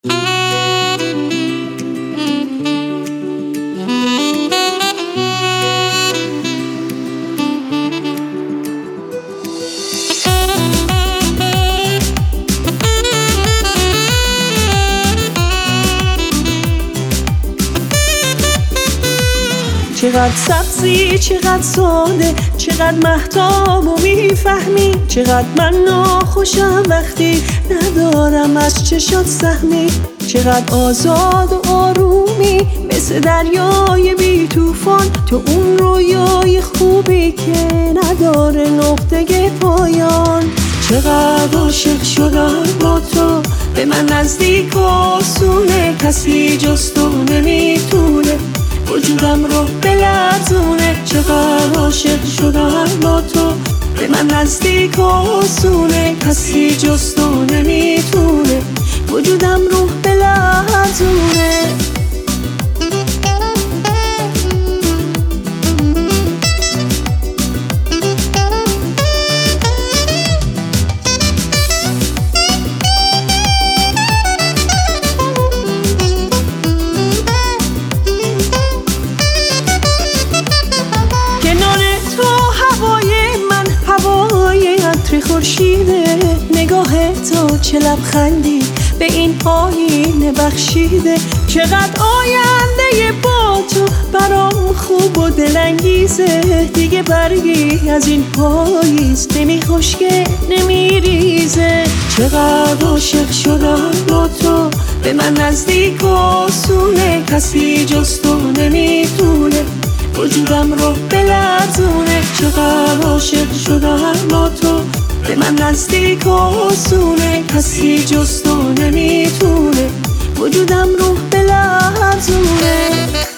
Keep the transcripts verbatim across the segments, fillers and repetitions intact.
چقدر سبزی، چقدر ساده، چقدر مهتاب و میفهمی. چقدر من ناخوشم وقتی ندارم از چشات سهمی. چقدر آزاد و آرومی مثل دریای بی توفان. تو اون رویای خوبی که نداره نقطه پایان. چقدر عاشق شدم با تو، به من نزدیک و آسونه. کسی جز تو نمیتونه وجودم رو بلرزونه. چقدر عاشق شدم با تو، به من نزدیک و آسونه. کسی جز تو نمیتونه وجودم رو بلرزونه. خورشیده نگاه تو چه لبخندی به این آینه بخشیده. چقدر آینده با تو برام خوب و دلانگیزه. دیگه برگی از این پاییز نمی خشکه نمی ریزه. چقدر عاشق شدم با تو، به من نزدیک و آسونه. کسی جز تو نمیتونه وجودم رو بلرزونه. چقدر عاشق شدم با تو، به من نزدیک و آسونه. کسی جز تو نمیتونه وجودم رو بلرزونه.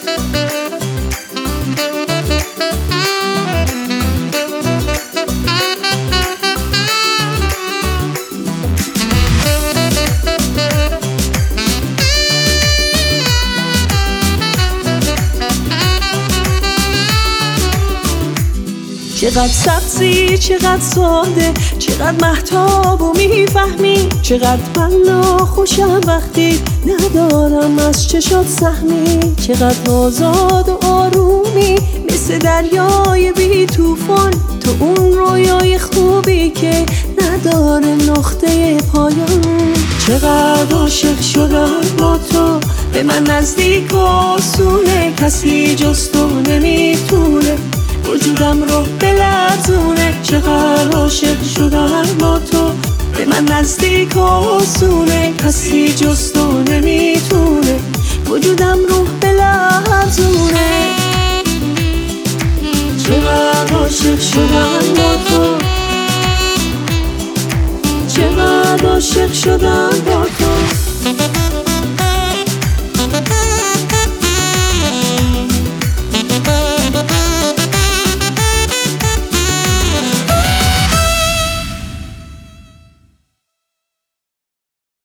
چقدر سبزی، چقدر ساده، چقدر مهتاب و میفهمی. چقدر من ناخوشم وقتی ندارم از چشات سهمی. چقدر آزاد و آرومی مثل دریای بی توفان. تو اون رویای خوبی که نداره نقطه پایان. چقدر عاشق شدم با تو، به من نزدیک و آسونه. کسی جز تو نمیتونه وجودم رو بلرزونه. چقدر عاشق شدم با تو، به من نزدیک و آسونه. کسی جز تو نمیتونه وجودم رو بلرزونه. چقدر عاشق شدم با تو، چقدر عاشق شدم با تو.